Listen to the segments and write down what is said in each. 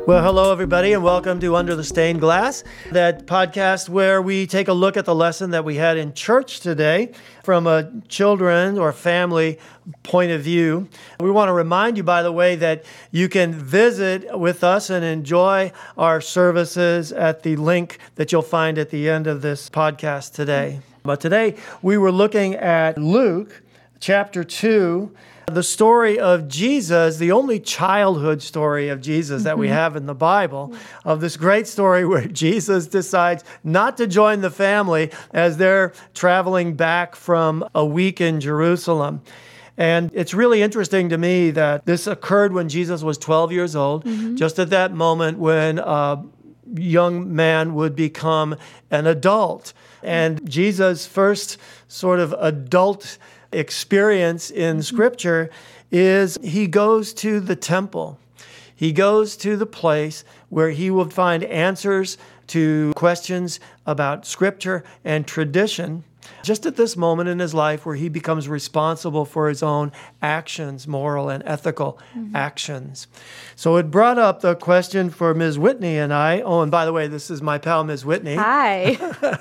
Well, hello, everybody, and welcome to Under the Stained Glass, that podcast where we take a look at the lesson that we had in church today from a children or family point of view. We want to remind you, by the way, that you can visit with us and enjoy our services at the link that you'll find at the end of this podcast today. But today, we were looking at Luke chapter 2, the story of Jesus, the only childhood story of Jesus that we have in the Bible, of this great story where Jesus decides not to join the family as they're traveling back from a week in Jerusalem. And it's really interesting to me that this occurred when Jesus was 12 years old, just at that moment when a young man would become an adult. And Jesus' first sort of adult experience in Scripture is he goes to the temple. He goes to the place where he will find answers to questions about Scripture and tradition, just at this moment in his life where he becomes responsible for his own actions, moral and ethical actions. So it brought up the question for Ms. Whitney and I. Oh, and by the way, this is my pal, Ms. Whitney. Hi.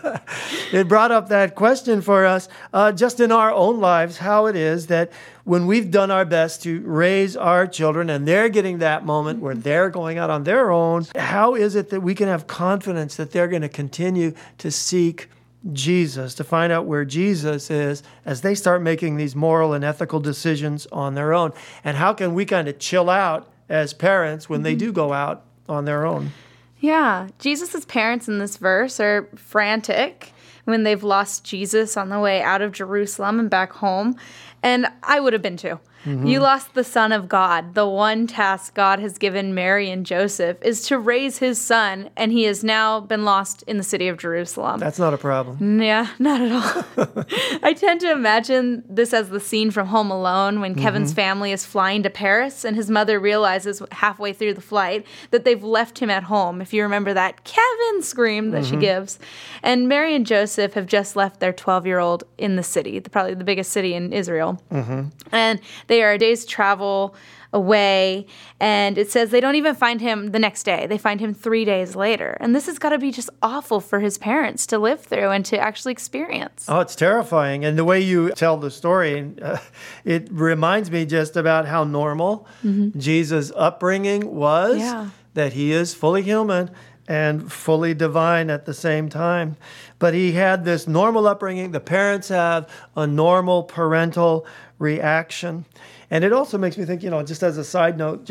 It brought up that question for us, just in our own lives, how it is that when we've done our best to raise our children and they're getting that moment where they're going out on their own, how is it that we can have confidence that they're going to continue to seek Jesus, to find out where Jesus is as they start making these moral and ethical decisions on their own? And how can we kind of chill out as parents when they do go out on their own? Yeah, Jesus' parents in this verse are frantic when they've lost Jesus on the way out of Jerusalem and back home. And I would have been too. You lost the Son of God. The one task God has given Mary and Joseph is to raise his son, and he has now been lost in the city of Jerusalem. That's not a problem. Yeah, not at all. I tend to imagine this as the scene from Home Alone when Kevin's family is flying to Paris and his mother realizes halfway through the flight that they've left him at home. If you remember that Kevin scream that she gives. And Mary and Joseph have just left their 12-year-old in the city, probably the biggest city in Israel. And they are a day's travel away, and it says they don't even find him the next day. They find him 3 days later. And this has got to be just awful for his parents to live through and to actually experience. Oh, it's terrifying. And the way you tell the story, it reminds me just about how normal Jesus' upbringing was, that he is fully human and fully divine at the same time. But he had this normal upbringing. The parents have a normal parental reaction. And it also makes me think, just as a side note,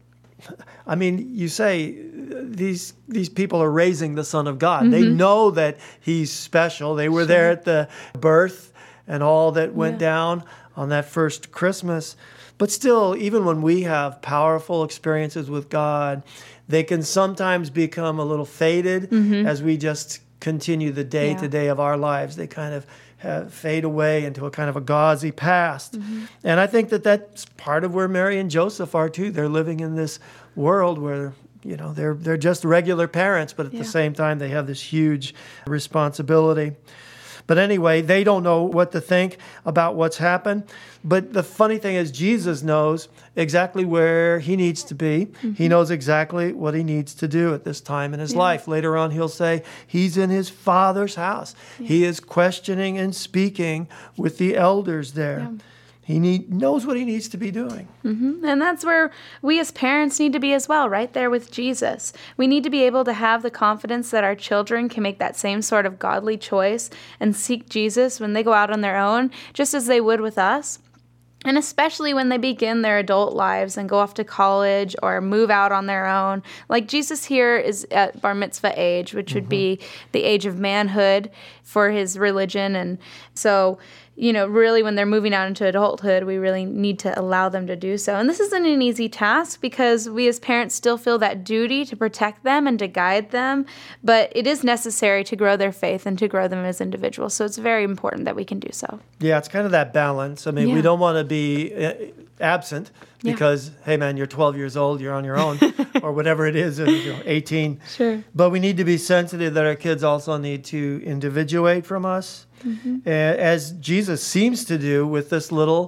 you say these people are raising the Son of God. They know that he's special. They were there at the birth and all that went down on that first Christmas. But still, even when we have powerful experiences with God, they can sometimes become a little faded as we just continue the day-to-day of our lives. They kind of fade away into a kind of a gauzy past. And I think that that's part of where Mary and Joseph are too. They're living in this world where, they're just regular parents, but at the same time they have this huge responsibility. But anyway, they don't know what to think about what's happened. But the funny thing is Jesus knows exactly where he needs to be. He knows exactly what he needs to do at this time in his life. Later on, he'll say he's in his Father's house. He is questioning and speaking with the elders there. He knows what he needs to be doing. And that's where we as parents need to be as well, right there with Jesus. We need to be able to have the confidence that our children can make that same sort of godly choice and seek Jesus when they go out on their own, just as they would with us. And especially when they begin their adult lives and go off to college or move out on their own. Like Jesus here is at bar mitzvah age, which would be the age of manhood for his religion. And so, really when they're moving out into adulthood, we really need to allow them to do so. And this isn't an easy task because we as parents still feel that duty to protect them and to guide them. But it is necessary to grow their faith and to grow them as individuals. So it's very important that we can do so. Yeah, it's kind of that balance. I mean, we don't want to be absent because, hey, man, you're 12 years old, you're on your own, or whatever it is, 18. Sure. But we need to be sensitive that our kids also need to individuate from us, as Jesus seems to do with this little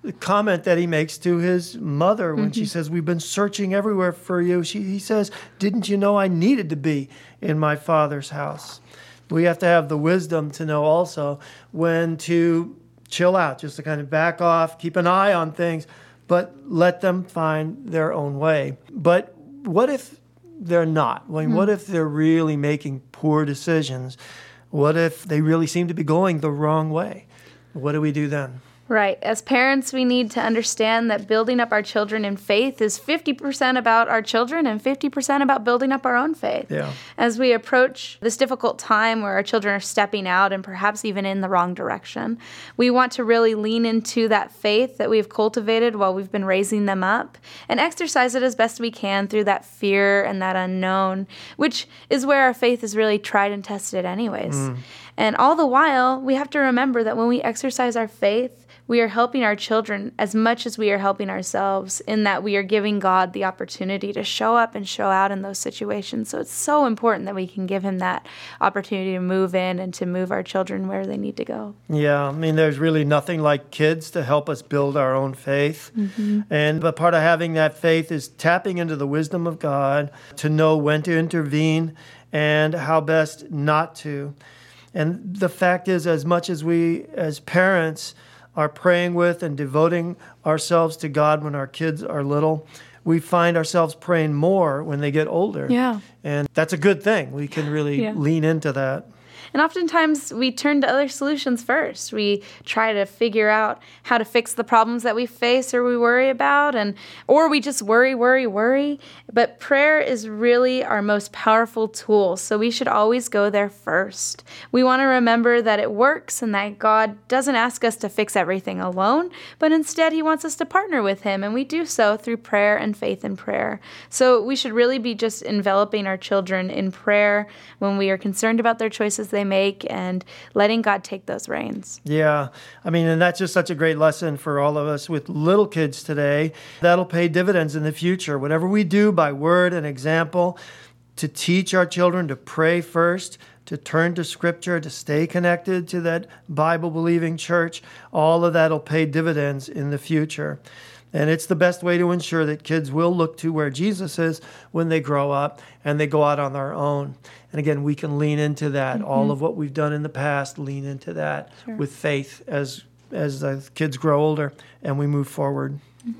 comment that he makes to his mother when she says, we've been searching everywhere for you. He says, didn't you know I needed to be in my Father's house? We have to have the wisdom to know also when to chill out, just to kind of back off, keep an eye on things, but let them find their own way. But what if they're not? I mean, what if they're really making poor decisions? What if they really seem to be going the wrong way? What do we do then? Right. As parents, we need to understand that building up our children in faith is 50% about our children and 50% about building up our own faith. Yeah. As we approach this difficult time where our children are stepping out and perhaps even in the wrong direction, we want to really lean into that faith that we've cultivated while we've been raising them up and exercise it as best we can through that fear and that unknown, which is where our faith is really tried and tested anyways. And all the while, we have to remember that when we exercise our faith, we are helping our children as much as we are helping ourselves, in that we are giving God the opportunity to show up and show out in those situations. So it's so important that we can give him that opportunity to move in and to move our children where they need to go. Yeah, I mean, there's really nothing like kids to help us build our own faith. But part of having that faith is tapping into the wisdom of God to know when to intervene and how best not to. And the fact is, as much as we as parents are praying with and devoting ourselves to God when our kids are little, we find ourselves praying more when they get older. Yeah. And that's a good thing. We can really lean into that. And oftentimes we turn to other solutions first. We try to figure out how to fix the problems that we face or we worry about, or we just worry. But prayer is really our most powerful tool, so we should always go there first. We want to remember that it works and that God doesn't ask us to fix everything alone, but instead he wants us to partner with him, and we do so through prayer and faith in prayer. So we should really be just enveloping our children in prayer when we are concerned about their choices they make and letting God take those reins. Yeah. I mean, and that's just such a great lesson for all of us with little kids today. That'll pay dividends in the future. Whatever we do by word and example, to teach our children to pray first, to turn to Scripture, to stay connected to that Bible-believing church, all of that will pay dividends in the future. And it's the best way to ensure that kids will look to where Jesus is when they grow up and they go out on their own. And again, we can lean into that. All of what we've done in the past, lean into that with faith as the kids grow older and we move forward.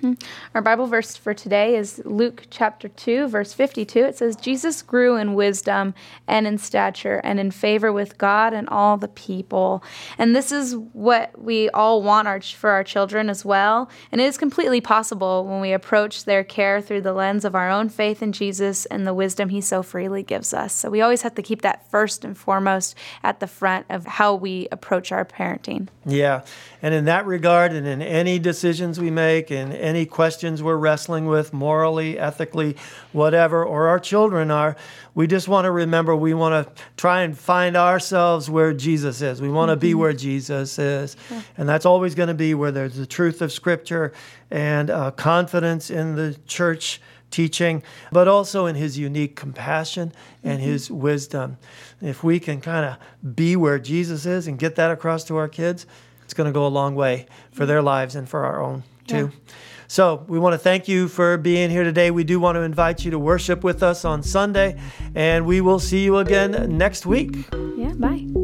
Our Bible verse for today is Luke chapter 2, verse 52. It says, Jesus grew in wisdom and in stature and in favor with God and all the people. And this is what we all want for our children as well. And it is completely possible when we approach their care through the lens of our own faith in Jesus and the wisdom he so freely gives us. So we always have to keep that first and foremost at the front of how we approach our parenting. Yeah. And in that regard, and in any decisions we make, and any questions we're wrestling with morally, ethically, whatever, or our children are, we just want to remember we want to try and find ourselves where Jesus is. We want to be where Jesus is. And that's always going to be where there's the truth of Scripture and confidence in the church teaching, but also in his unique compassion and his wisdom. If we can kind of be where Jesus is and get that across to our kids, it's going to go a long way for their lives and for our own too. So we want to thank you for being here today. We do want to invite you to worship with us on Sunday, and we will see you again next week. Yeah, bye.